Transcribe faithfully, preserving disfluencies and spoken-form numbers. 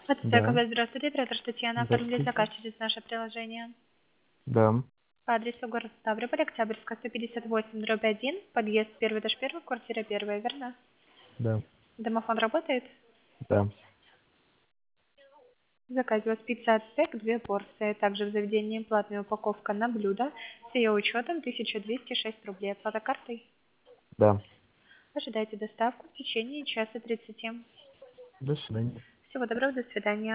Да, АТТ, здравствуйте, оператор Татьяна, оформили здравствуйте. заказ через наше приложение. Да, По адресу город Ставрополь, Октябрьская, сто пятьдесят восемь, дробь один, подъезд первый этаж первый, квартира первая, верно? да, Домофон работает? да. В заказе у вас пицца ацтек, две порции. Также в заведении платная упаковка на блюдо с ее учетом тысяча двести шесть рублей. Оплата картой. Да. Ожидайте доставку в течение часа тридцати. До свидания. Всего доброго, до свидания.